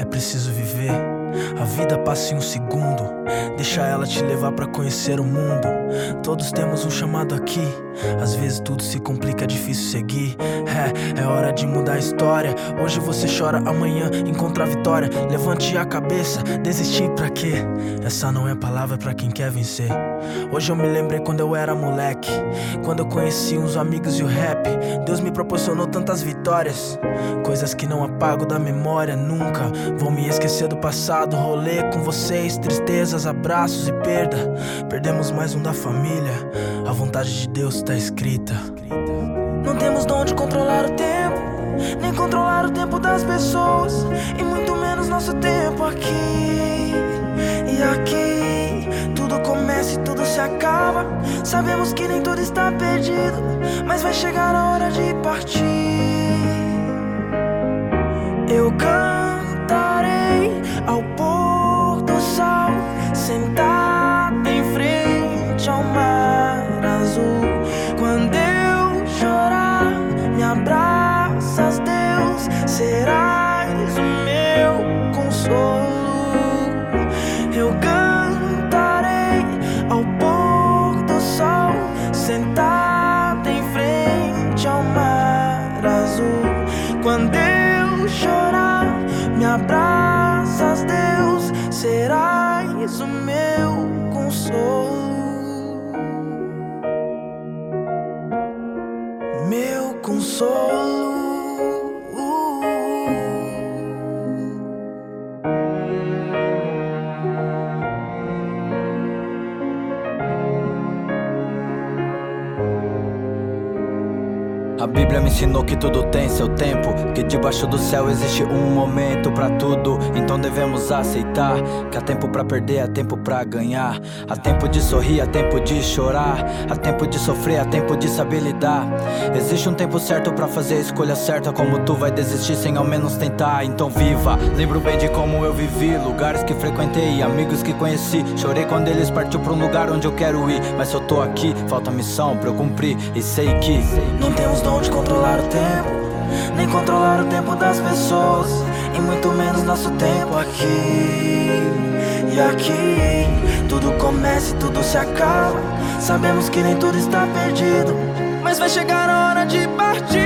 preciso viver. A vida passa em um segundo. Deixa ela te levar pra conhecer o mundo. Todos temos um chamado aqui. Às vezes tudo se complica, é difícil seguir. É hora de mudar a história. Hoje você chora, amanhã encontra a vitória. Levante a cabeça, desistir pra quê? Essa não é palavra pra quem quer vencer. Hoje eu me lembrei quando eu era moleque, quando eu conheci uns amigos e o rap. Deus me proporcionou tantas vitórias, coisas que não apago da memória nunca. Vou me esquecer do passado, rolê com vocês, tristezas, abraços e perda. Perdemos mais um da família, a vontade de Deus tá escrita. Não temos dom de controlar o tempo, nem controlar o tempo das pessoas, e muito menos nosso tempo aqui. E aqui tudo começa e tudo se acaba. Sabemos que nem tudo está perdido, mas vai chegar a hora de partir. Eu cantarei ao pôr do sol, sentado em frente ao mar azul. Quando eu chorar, me abraças, Deus, serás o meu consolo. Eu cantarei ao pôr do sol, sentado em frente ao mar azul. Quando eu chorar, me abraças, Deus, serás o meu consolo. Meu consolo. A Bíblia me ensinou que tudo tem seu tempo, que debaixo do céu existe um momento pra tudo. Então devemos aceitar que há tempo pra perder, há tempo pra ganhar. Há tempo de sorrir, há tempo de chorar. Há tempo de sofrer, há tempo de saber lidar. Existe um tempo certo pra fazer a escolha certa. Como tu vai desistir sem ao menos tentar? Então viva. Lembro bem de como eu vivi, lugares que frequentei, amigos que conheci. Chorei quando eles partiu pra um lugar onde eu quero ir. Mas se eu tô aqui, falta missão pra eu cumprir. E sei que não temos dom de controlar o tempo, nem controlar o tempo das pessoas, e muito menos nosso tempo aqui. E aqui tudo começa e tudo se acaba. Sabemos que nem tudo está perdido, mas vai chegar a hora de partir.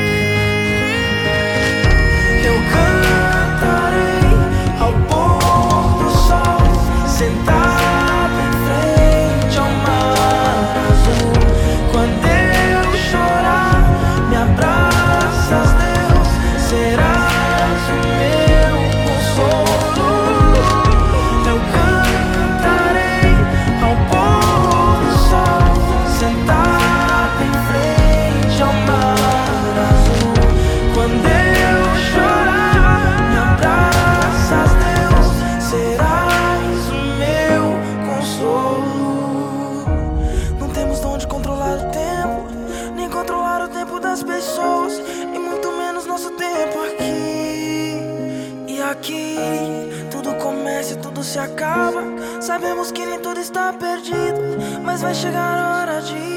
Eu cantarei ao pôr do sol, sentado em frente ao mar azul. Quando eu chorar, me abraças, Deus, serás o meu consolo. Eu cantarei ao pôr do sol, sentado em frente ao mar azul. Quando eu chorar, me abraças, Deus, serás o meu consolo. Não temos dom de controlar o tempo, nem controlar o tempo das pessoas, e muito menos nosso tempo aqui. E aqui tudo começa e tudo se acaba. Sabemos que nem tudo está perdido, mas vai chegar a hora de